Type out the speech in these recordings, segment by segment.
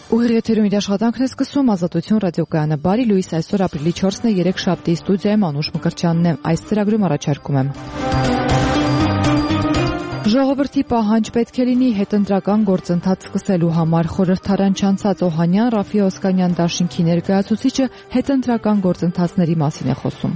Ուղիղ եթերում իր աշխատանքն է սկսում Ազատություն ռադիոկայանը։ Բարի լույս, այսօր ապրիլի 4-ն է, 3 շաբթի, ստուդիայում Անուշ Մկրտչյանն է։ Այս ծրագրում առաջարկում եմ. Ժողովրդի պահանջ պետք է լինի հետընտրական գործընթաց սկսելու համար։ Խորհրդարան չանցած Օհանյան Ռաֆի Օսկանյան դաշինքի ներկայացուցիչը հետընտրական գործընթացների մասին է խոսում։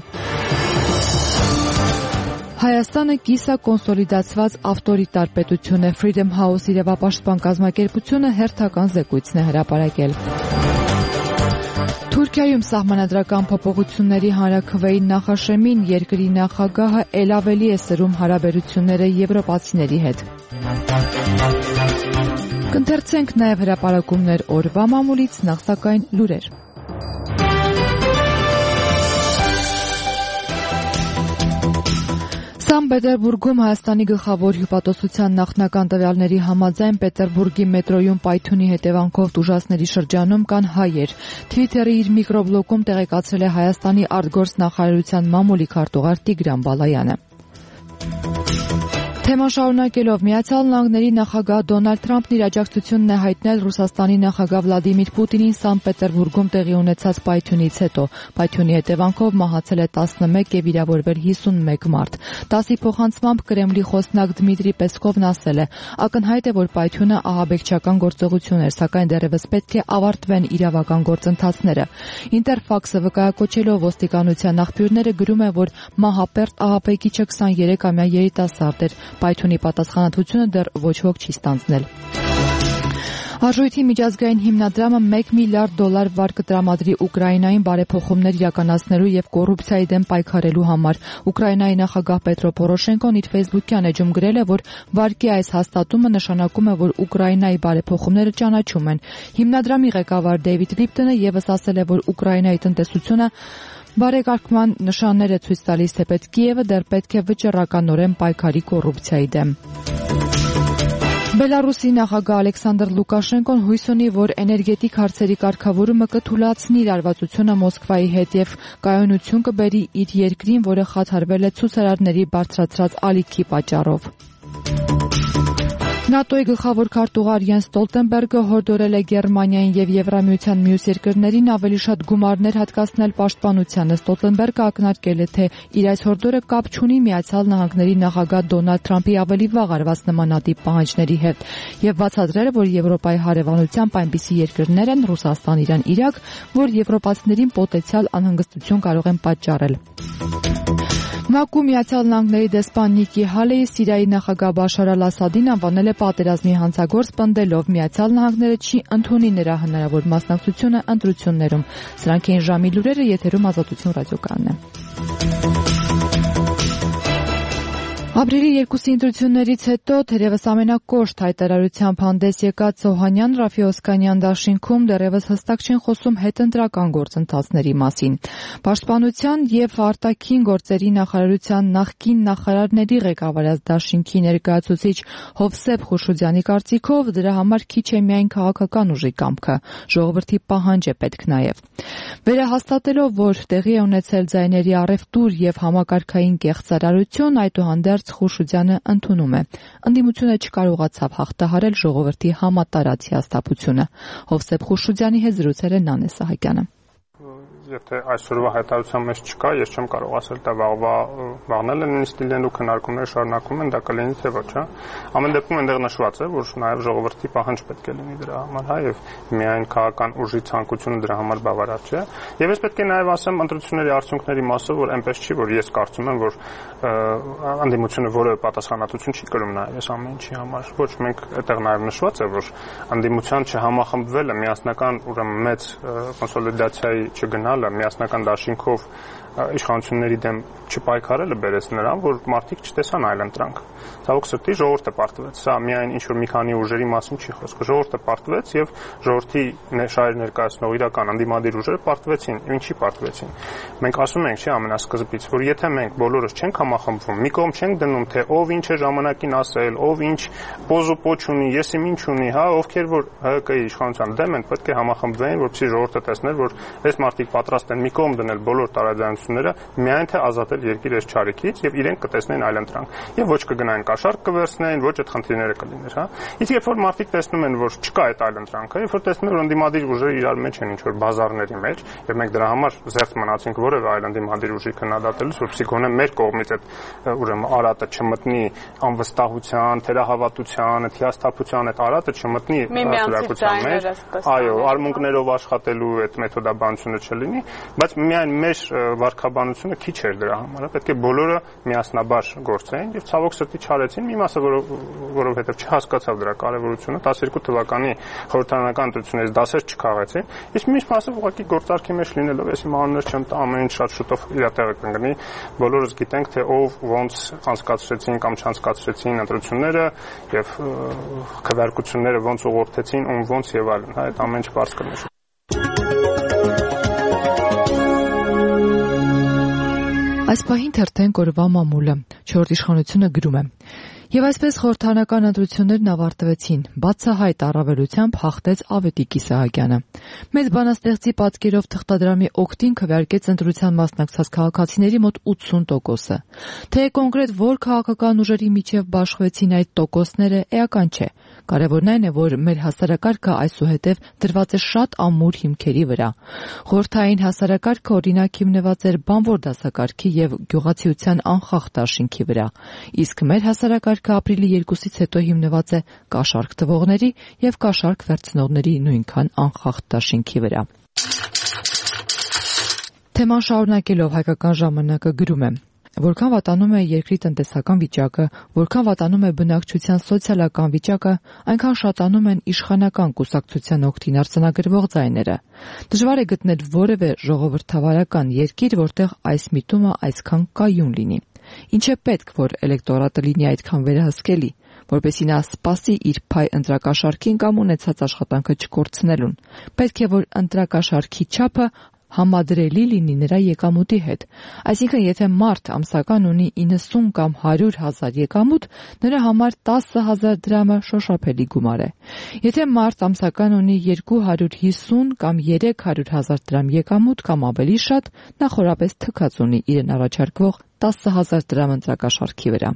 Հայաստանը կիսակոնսոլիդացված ավտորիտար պետություն է։ Freedom House իրավապաշտպան կազմակերպությունը հերթական զեկույցն է հրապարակել։ Թուրքիայում սահմանադրական փոփոխությունների հանրաքվեի նախաշեմին երկրի նախագահը ել ավելի է սրում հարաբերությունները եվրոպացիների հետ։ Կընթերցենք նաև հրապարակումներ օրվա մամուլից, նախ սակայն լուրեր։ Սանկտ Պետերբուրգում Հայաստանի գլխավոր հյուպատոսության նախնական տվյալների համաձայն Պետերբուրգի մետրոյում պայթյունի հետևանքով տուժածների շրջանում կան հայեր։ Թվիթերի իր միկրոբլոգում տեղեկացրել է Հայաստանի արտգործնախարարության մամուլի քարտուղար Տիգրան Բալայանը։ Թեման շարունակելով, Միացյալ Նահանգների նախագահ Դոնալդ Թրամփն իր աջակցությունն է հայտնել Ռուսաստանի նախագահ Վլադիմիր Պուտինին Սանկտ Պետերբուրգում տեղի ունեցած պայթյունից հետո։ Պայթյունի հետևանքով մահացել է 11 եւ վիրավորվել 51 մարդ։ ՏԱՍՍ-ի փոխանցմամբ Կրեմլի խոսնակ Դմիտրի Պեսկովն ասել է. ակնհայտ է, որ պայթյունը ահաբեկչական գործողություն էր, սակայն դեռևս պետք է ավարտվեն իրավական գործընթացները։ Ինտերֆաքսը վկայակոչելով ոստիկանության աղբյուրները գրում է, որ մահապերտ ահաբեկիչը 23-ամյա երիտասարդ էր։ Պայթյունի պատասխանատվությունը դեռ ոչ ոք չի ստանձնել։ Արժույթի միջազգային հիմնադրամը $1 միլիարդ վար կտրամադրի Ուկրաինային բարեփոխումներ իրականացնելու եւ կոռուպցիայի դեմ պայքարելու համար։ Ուկրաինայի նախագահ Պետրո Պորոշենկոն իր Facebook-յան էջում գրել է, որ վարկի այս հաստատումը նշանակում է, որ Ուկրաինայի բարեփոխումները ճանաչում են։ Հիմնադրամի ղեկավար Դեյվիդ Լիպտոնը եւս ասել է, որ Ուկրաինայի տնտեսությունը բարեկարգման նշաններ է ցույց տալիս, թեպետ Կիևը դեռ պետք է վճռականորեն պայքարի կոռուպցիայի դեմ։ Բելարուսի նախագահ Ալեքսանդր Լուկաշենկոն հույս ունի, որ էներգետիկ հարցերի կարգավորումը կթույլատնի իրարվածությունը Մոսկվայի հետ եւ կայունություն կբերի իր երկրին, որը խաթարվել է ցուցարարների բարձրացրած ալիքի պատճառով։ ՆԱՏՕ-ի գլխավոր քարտուղար Յենս Ստոլտենբերգը հորդորել է Գերմանիային եւ Եվրամիության մյուս երկրներին ավելի շատ գումարներ հատկացնել պաշտպանությանը։ Ստոլտենբերգը ակնարկել է, թե իր այս հորդորը կապ չունի Միացյալ Նահանգների նախագահ Դոնալդ Թրամփի ավելի վաղ արված նմանատիպ պահանջների հետ եւ բացատրել է, որ Եվրոպայի հարևանությամբ այնպիսի երկրներ են Ռուսաստան, Իրան, Իրաք, որ եվրոպացիներին պոտենցիալ անհանգստություն կարող են պատճառել։ ՄԱԿ-ում Միացյալ Նահանգների դեսպան Նիկի Հալեի Սիրիայի նախագահ Բաշար Ալ-Ասադին անվանել է պատերազմի հանցագործ, պնդելով Միացյալ Նահանգները չի ընդունի նրա հնարավոր մասնակցությունը ընտրություններում։ Սրանք էին ժամի լուրերը, եթերում Ազատություն ռադիոկայանն է։ Ապրիլի 2-ի ընտրություններից հետո թերևս ամենակոշտ հայտարարությամբ հանդես եկած Օհանյան Ռաֆի Օսկանյան դաշինքում դեռևս հստակ չեն խոսում հետընտրական գործընթացների մասին։ Պաշտպանության եւ արտաքին գործերի նախարարության նախկին նախարարների ղեկավարած դաշինքի ներկայացուցիչ Հովսեփ Խուշուդյանի կարծիքով դրա համար քիչ է միայն քաղաքական ուժի կամքը, ժողովրդի պահանջ է պետք նաեւ։ Վերահաստատելով, որ տեղի է ունեցել ձայների առևտուր եւ համակարգային կեղծարարություն, այդուհանդերձ Խուշուդյանը ընդունում է։ Ընդդիմությունը չկարողացավ հաղթահարել ժողովրդի համատարած հիասթափությունը։ Հովսեփ Խուշուդյանի հետ զրուցել է Նանե Սահակյանը։ Եթե այսօրվա հայտարարության մեջ չկա, ես չեմ կարող ասել, դա վաղն էլ նույնիսկ լինելու քննարկումները շարունակվում են, դա կլինի թե ոչ, հա։ Ամեն դեպքում այնտեղ նշված է, որ նաև ժողովրդի պահանջ պետք է լինի դրա համար, հա, եւ միայն քաղաքական ուժի ցանկությունը դրա համար բավարար չէ։ Եվ ես պետք է նաև ասեմ ընտրությունների արդյունքների մասով, որ այնպես չի, որ ես կարծում եմ, որ անդիմությունը որևէ պատասխանատվություն չի կրում նաև այս ամեն ինչի համար։ Ոչ, մենք այդտեղ նաև նշված է, որ անդիմության չհամախմբվելը, միասնական ուրեմն մեծ կոնսոլիդացիայի չգնալը, միասնական դաշինքով իշխանությունների դեմ չպայքարելը բերեց նրան, որ մարդիկ չտեսան այլընտրանք։ Ցավոք սրտի ժողովուրդը պարտվեց։ Սա միայն ինչ որ մի քանի ուժերի մասին չի խոսքը։ Ժողովուրդը պարտվեց եւ ժողովրդի շահեր ներկայացնող իրական անդիմադիր ուժերը պարտվեցին։ Ինչի պարտվեցին։ Մենք ասում ենք, չէ, ամենասկզբից, որ եթե մենք բոլորս չենք համախմբվում, մի կողմ չենք դնում, թե ով ինչ է ժամանակին ասել, ով ինչ պոզ ու պոչ ունի, եսի ինչ ունի, հա, ովքեր որ ՀԿ-ի իշխանության դեմ են, պետք է համախմբվեն, որպեսզի ժողովուրդը տեսներ, որ այս մարդիկ պատրաստ են մի կողմ դնել բոլոր տարաձայնությունները, միայն թե ազատել երկիր այս չարիքից եւ իրենք կտեսնեն այլընտրանք։ Եվ ոչ կգնային կաշառք կվերցնեն, ոչ այդ խնդիրները կլիներ, հա։ Իսկ երբ որ մարդիկ տեսնում են, որ չկա այդ այլընտրանքը, երբ որ տեսնում են, որ ընդդիմադիր ուժերը իրար մեջ են ինչ-որ բազարների մեջ, եւ մենք դրա համար զերծ մնացինք որևէ այլ ընդդիմադիր ուժի քննադատելուց, որպեսզի գոնե մեր կողմից այդ ուրեմն արատը չմտնի անվստահության, թերահավատության, այդ հիասթափության այդ արատը չմտնի հասարակության մեջ, այո, արմունկներով աշխատելու այդ մեթոդաբանությունը չլինի, բայց միայն մեր վարքաբանությունը քիչ էր դրա համար, պետք է բոլորը միասնաբար գործեին եւ ցավոք սրտի չարեցին, մի մասը որովհետեւ չհասկացավ դրա կարեւորությունը, 12 թվականի խորհրդարանական ընտրություններից դասեր չքաղեցին, իսկ մյուս մասը ուղղակի գործարքի մեջ լինելով, ես իմ անուններ չեմ տա, ամեն ինչ շատ շուտով իր տեղը կընկնի, բոլորս գիտենք թե ով ոնց անցկացրեցին կամ չանցկացրեցին ընտրությունները եւ քվեարկությունները ոնց ուղղորդեցին, ում ոնց եւ այլն, հա, այդ ամեն ինչ բարձ կլինի։ Այս պահին թերթեն կորվա մամուլը, 4 իշխանությունը գրում է. Եվ այսպես խորհրդարանական ընտրություններն ավարտվեցին, բացահայտ առավելությամբ հաղթեց Ավետիք Իսահակյանը։ Մեծ բանաստեղծի պատկերով թղթադրամի օգտին քվեարկեց ընտրության մասնակցած քաղաքացիների մոտ 80%-ը։ Թե կոնկրետ որ քաղաքական ուժերի միջև բաշխվեցին այդ տոկոսները, էական չէ։ Կարևորն այն է, որ մեր հասարակարգը այսուհետև դրված է շատ ամուր հիմքերի վրա։ Խորհրդային հասարակարգը օրինակ հիմնված էր բանվոր դասակարգի եւ գյուղացիության անխախտ դաշինքի վրա, իսկ մեր հասարակարգը ապրիլի 2-ից հետո հիմնված է կաշառք տվողների եւ կաշառք վերցնողների նույնքան անխախտ դաշինքի վրա։ Թեման շարունակելով Հայկական ժամանակը գրում է. Որքան վատանում է երկրի տնտեսական վիճակը, որքան վատանում է բնակչության սոցիալական վիճակը, այնքան շատանում են իշխանական կուսակցության օգտին արձանագրվող ձայները։ Դժվար է գտնել որևէ ժողովրդավարական երկիր, որտեղ այս միտումը այսքան կայուն լինի։ Ինչ է պետք, որ էլեկտորատը լինի այդքան վերահսկելի, որպեսզի նա սպասի իր փայ ընտրակաշառքին կամ ունեցած աշխատանքը չկորցնելուն։ Պետք է, որ ընտրակաշառքի չափը համադրելի լինի նրա եկամուտի հետ։ Այսինքն, եթե մարդ ամսական ունի 90 կամ 100 հազար եկամուտ, նրա համար 10,000 դրամը շոշափելի գումար է։ Եթե մարդ ամսական ունի 250 կամ 300 հազար դրամ եկամուտ կամ ավելի շատ, նա խորապես թքած ունի իրեն առաջարկվող 10,000 դրամ ընտրակաշառքի վրա։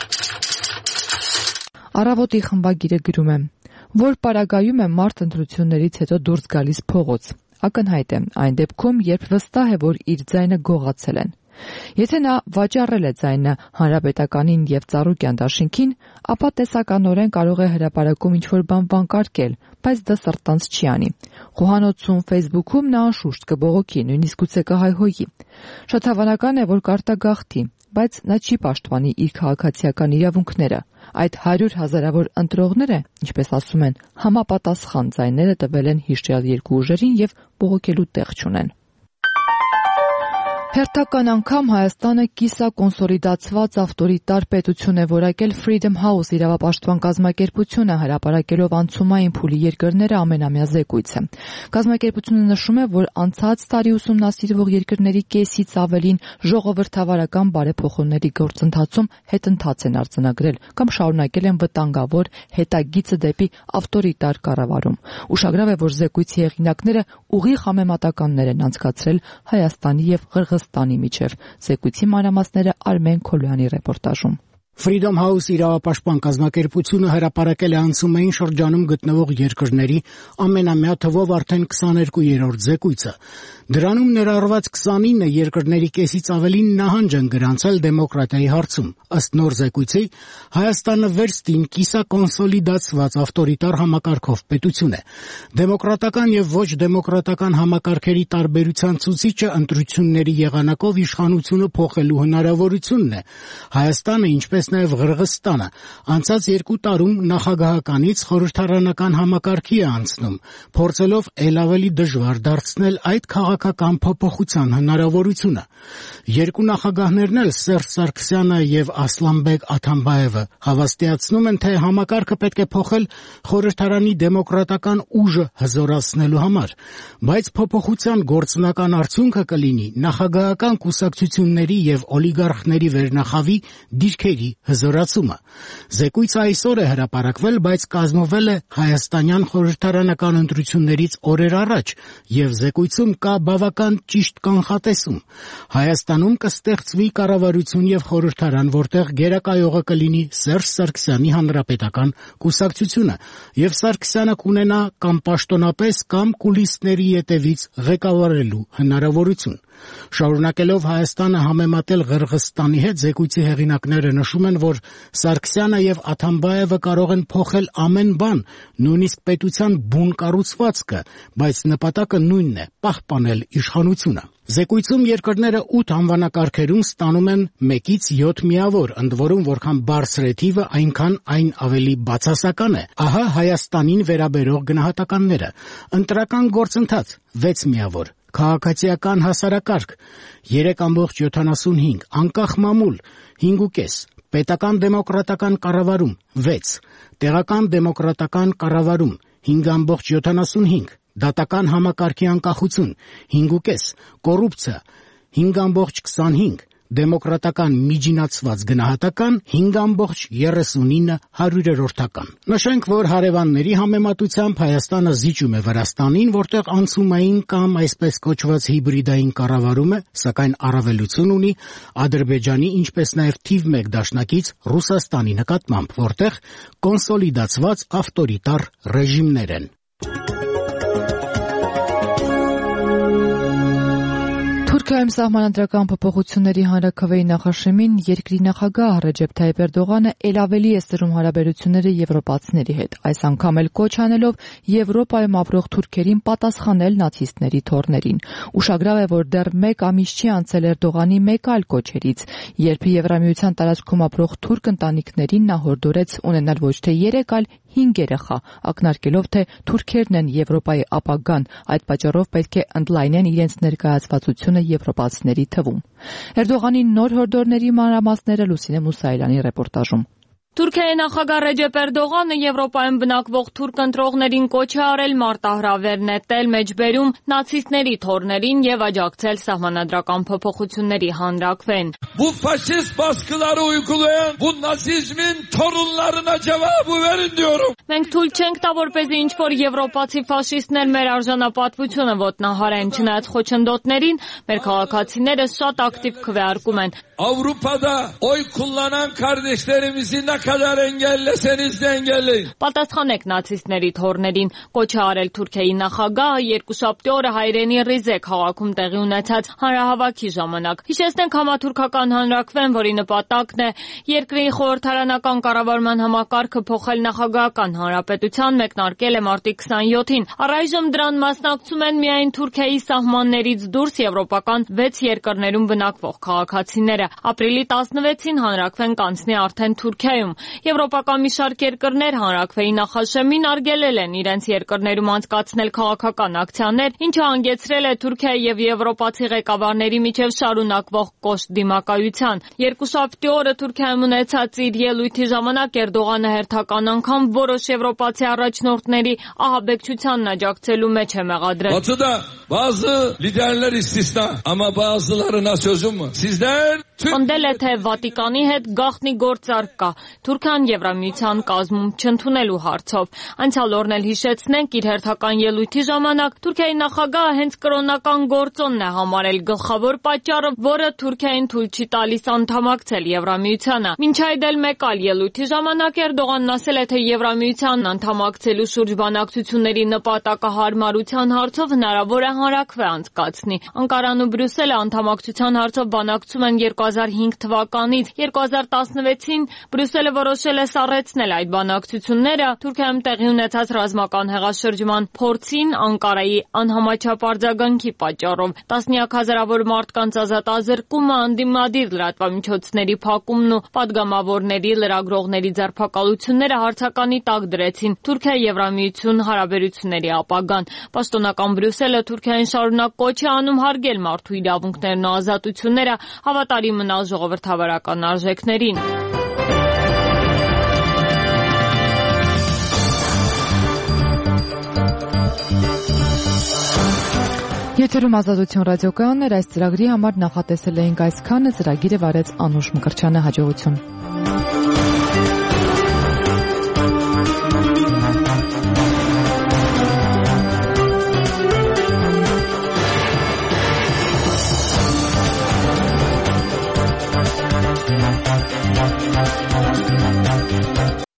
Առավոտի խմբագիրը գրում է. որ պարագայում է մարդ ընտրություններից հետո դուրս գալիս փողոց։ Ակնհայտ է այն դեպքում, երբ վստահ է, որ իր ձայնը գողացել են։ Եթե նա վաճառել է ձայնը հանրապետականին եւ Ծառուկյան դաշինքին, ապա տեսականորեն կարող է հրապարակում ինչ-որ բան վանկարկել, բայց դա սրտանց չի անի։ Խոհանոցում, Facebook-ում նա անշուշտ կբողոքի, նույնիսկ գուցե կհայհոյի։ Շատ հավանական է, որ կարտագաղթի, բայց նա չի պաշտպանի իր քաղաքացիական իրավունքները։ Այդ 100 հազարավոր ընտրողները, ինչպես ասում են, համապատասխան ձայները տվել են հիշյալ երկու ուժերին եւ բողոքելու տեղ չունեն։ Հերթական անգամ Հայաստանը կիսակոնսոլիդացված ավտորիտար պետություն է որակել Freedom House իրավապաշտպան կազմակերպությունը հրապարակելով անցումային փուլի երկրները ամենամյա զեկույցը։ Կազմակերպությունը նշում է, որ անցած տարի ուսումնասիրվող երկրների կեսից ավելին ժողովրդավարական բարեփոխումների գործընթացում հետընթաց են արձանագրել կամ շարունակել են վտանգավոր հետագիծը դեպի ավտորիտար կառավարում։ Ուշագրավ է, որ զեկույցի հեղինակները ուղիղ համեմատականներ են անցկացրել Հայաստանի եւ Ղրղըզստանի միջև։ Զեկույցի մանրամասները Արմեն Քոլյանի ռեպորտաժում։ Freedom House իրավապաշտպան կազմակերպությունը հրապարակել է անցումային շրջանում գտնվող երկրների ամենամյա թվով արդեն 22-րդ զեկույցը։ Դրանում ներառված 29 երկրների կեսից ավելին նահանջ են գրանցել դեմոկրատիայի հարցում։ Ըստ նոր զեկույցի, Հայաստանը վերստին կիսակոնսոլիդացված ավտորիտար համակարգով պետություն է։ Դեմոկրատական եւ ոչ դեմոկրատական համակարգերի տարբերության ցուցիչը ընտրությունների եղանակով իշխանությունը փոխելու հնարավորությունն է։ Հայաստանը, ինչպես նաև Ղրղըզստանը, անցած 2 տարում նախագահականից խորհրդարանական համակարգի է անցնում, փորձելով ել ավելի դժվար դարձնել այդ քաղաքական փոփոխության հնարավորությունը։ Երկու նախագահներն էլ Սերժ Սարգսյանը եւ Ասլանբեկ Աթամբաևը հավաստիացնում են, թե համակարգը պետք է փոխել խորհրդարանի դեմոկրատական ուժը հզորացնելու համար, բայց փոփոխության գործնական արդյունքը կլինի նախագահական կուսակցությունների եւ օլիգարխների վերնախավի դիրքերի հզորացումը։ Զեկույցը այսօր է հրապարակվել, բայց կազմվել է հայաստանյան խորհրդարանական ընտրություններից օրեր առաջ, եւ զեկույցում կա բավական ճիշտ կանխատեսում։ Հայաստանում կստեղծվի կառավարություն եւ խորհրդարան, որտեղ գերակայողը կլինի Սերժ Սարգսյանի հանրապետական կուսակցությունը, եւ Սարգսյանը կունենա կամ պաշտոնապես կամ կուլիսների ետևից ղեկավարելու հնարավորություն։ Շարունակելով Հայաստանը համեմատել Ղրղըզստանի հետ, զեկույցի հեղինակները նշում են, որ Սարգսյանը եւ Աթամբաևը կարող են փոխել ամեն բան, նույնիսկ պետության բուն կառուցվածքը, բայց նպատակը նույնն է՝ պահպանել իշխանությունը։ Զեկույցում երկրները 8 անվանակարգերում ստանում են 1-ից 7 միավոր, ընդ որում որքան բարձր է թիվը, այնքան այն ավելի բացասական է։ Ահա Հայաստանին վերաբերող գնահատականները. ընտրական գործընթաց 6 միավոր, քաղաքացիական հասարակարգ 3.75, անկախ մամուլ 5.5, պետական դեմոկրատական կառավարում 6, տեղական դեմոկրատական կառավարում 5.75, դատական համակարգի անկախություն 5.5, կոռուպցիա 5.25, դեմոկրատական միջինացված գնահատական 5.39%։ Նշենք, որ հարևանների համեմատությամբ Հայաստանը զիջում է Վրաստանին, որտեղ անցումային կամ այսպես կոչված հիբրիդային կառավարում է, սակայն առավելություն ունի Ադրբեջանի, ինչպես նաև թիվ 1 դաշնակից Ռուսաստանի նկատմամբ, որտեղ կոնսոլիդացված ավտորիտար ռեժիմներ են։ Թուրքիայում սահմանադրական փոփոխությունների հանրաքվեի նախաշեմին երկրի նախագահ Ռեջեփ Թայիփ Էրդողանը ել ավելի է սրում հարաբերությունները եվրոպացիների հետ, այս անգամ էլ կոչ անելով Եվրոպայում ապրող թուրքերին պատասխանել նացիստների թոռներին։ Ուշագրավ է, որ դեռ 1 ամիս չի անցել Էրդողանի մեկ այլ կոչերից, երբ Եվրամիության տարածքում ապրող թուրք ընտանիքներին նա հորդորեց ունենալ ոչ թե 3, այլ 5 երեխա, ակնարկելով, թե թուրքերն են Եվրոպայի ապագան, այդ պատճառով պետք է ընդլայնեն իրենց ներկայացվածությունը եվրոպացիների թվում։ Էրդողանի նոր հորդորների մանրամասները Լուսինե Մուսայելյանի ռեպորտաժում։ Թուրքիայի նախագահ Ռեջեփ Էրդողանը Եվրոպայում բնակվող թուրք ընտրողներին կոչ է արել մարտահրավեր նետել մեջբերում նացիստների թոռներին եւ աջակցել սահմանադրական փոփոխությունների հանրաքվեն։ Bu faşist baskıları uygulayan bu nazizmin torunlarına cevabı verin diyorum. Մենք թույլ չենք տա, որպեսզի ինչ-որ եվրոպացի ֆաշիստներ մեր արժանապատվությունը ոտնահարեն, չնայած խոչընդոտներին, մեր քաղաքացիները շատ ակտիվ քվեարկում են։ Avrupa'da oy kullanan kardeşlerimizi ne kadar engelleseniz de engelleyin. Պատասխանեք նացիստների թոռներին, կոչ է արել Թուրքիայի նախագահը երկուշաբթի օրը հայրենի Ռիզե քաղաքում տեղի ունեցած հանրահավաքի ժամանակ։ Հիշեցնենք համաթուրքական հանրաքվեն, որի նպատակն է երկրի խորհրդարանական կառավարման համակարգը փոխել նախագահական հանրապետության, մեկնարկել է մարտի 27-ին։ Առայժմ դրան մասնակցում են միայն Թուրքիայի սահմաններից դուրս եվրոպական 6 երկրներում բնակվող քաղաքացիները։ Ապրիլի 16-ին հանրաքվեն կանցնի արդեն Թուրքիայում։ Եվրոպական մի շարք երկրներ հանրաքվեի նախաշեմին արգելել են իրենց երկրներում անցկացնել քաղաքական ակցիաներ, ինչը հանգեցրել է Թուրքիայի եւ եվրոպացի ղեկավարների միջև շարունակվող կոշտ դիմակայության։ Երկուշաբթի օրը Թուրքիայում ունեցած իր ելույթի ժամանակ Էրդողանը հերթական անգամ որոշ եվրոպացի առաջնորդների ահաբեկչությանն աջակցելու մեջ է մեղադրել։ Batı'da bazı liderler istisna ama bazılarına sözüm var. Sizler Ընդել է, թե Վատիկանի հետ գաղտնի գործարք կա Թուրքիան Եվրամիության կազմում չընդունելու հարցով։ Անցյալ օրն էլ հիշեցնենք, իր հերթական ելույթի ժամանակ Թուրքիայի նախագահը հենց կրոնական գործոնն է համարել գլխավոր պատճառը, որը Թուրքիային թույլ չի տալիս անդամակցել Եվրամիությանը։ Մինչ այդ էլ մեկ այլ ելույթի ժամանակ Էրդողանն ասել է, թե Եվրամիությանն անդամակցելու շուրջ բանակցությունների նպատակահարմարության հարցով հնարավոր է հանրաքվե անցկացնի։ Անկարան ու Բրյուսելը անդամակցության հարցով բանակցում են 2005 թվականից 2016-ին Բրյուսելը որոշել է սառեցնել այդ բանակցությունները Թուրքիայում տեղի ունեցած ռազմական հեղաշրջման փորձին Անկարայի անհամաչափ արձագանքի պատճառով։ Տասնյակ հազարավոր մարդկանց ազատազրկումը, անդիմադիր լրատվամիջոցների փակումն ու պատգամավորների, լրագրողների ձերբակալությունները հարցականի տակ դրեցին Թուրքիա-Եվրամիություն հարաբերությունների ապագան։ Պաշտոնական Բրյուսելը Թուրքիային շարունակ կոչ է անում հարգել մարդու իրավունքներն ու ազատությունները, հավատարիմ մնալ ժողովրդավարական արժեքներին։ Եթերում Ազատություն ռադիոկայանն էր, այս ծրագրի համար նախատեսել էինք այսքանը, ծրագիրը վարեց Անուշ Մկրտչյանը, հաջողություն։